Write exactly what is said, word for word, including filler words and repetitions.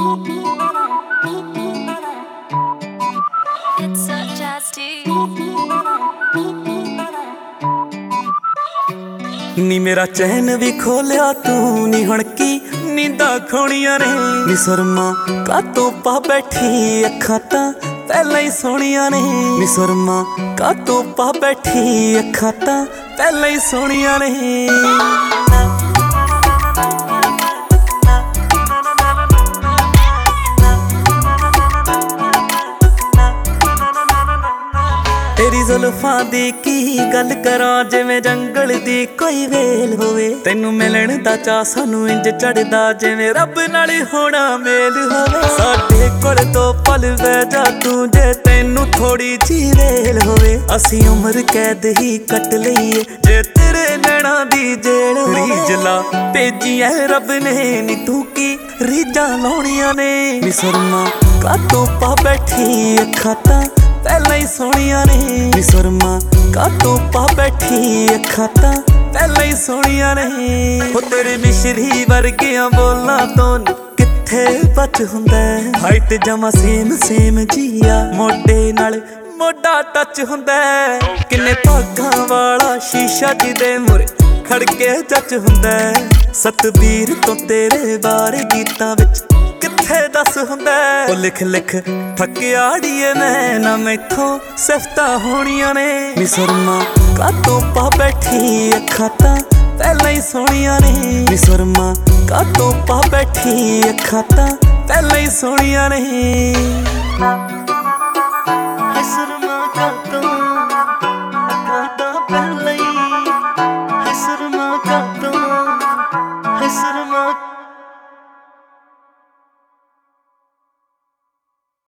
It's so tasty. नी मेरा चैन भी खोलिया तू नी हुण की नींदा खोणियां ने नी सुरमा कातों पा बैठी अखां तां पहलां ही सोहणियां ने नी सुरमा कातों पा बैठी अखां तां पहलां ही सोहणियां ने। तेरी जुल्फां दी की गल करां जिवें जंगल दी कोई वेल होवे तैनू मिलण दा चा सानू इंज चढ़दा जिवें रब नाल होना मेल होवे साडे कोल दो पल बह जा तू जे तैनू थोड़ी जी वेल होवे असीं उम्र कैद ही कट लईए जे तेरे नैना दी जेल होवे रीजला भेजियां रब ने नी तू की रीजां लाउणियां ने नी सुरमा कातों पा बैठी अखां तां पहलां ही सोहणियां ने नी सुरमा कातों पा बैठी अखां तां पहलां ही सोहणियां ने। हो तेरे मिश्री वर्गियां बोलां तो कित्थे बच हुंदा हाइट जमा सेम सेम जिया मोढे नाल मोढा टच हुंदा किन्ने भागां वाला शीशा जिदे मुरे खड़के जच हुंदा सतबीर तो तेरे बारे गीतां विच कित्थे दस हुंदा ओ लिख लिख थकियाड़िए मैं ना मैथों सिफतां होणियां ने नी सुरमा कातों पा बैठी अखां तां पहलां ही सोहणियां ने नी सुरमा कातों पा बैठी अखां तां पहलां ही सोहणियां ने।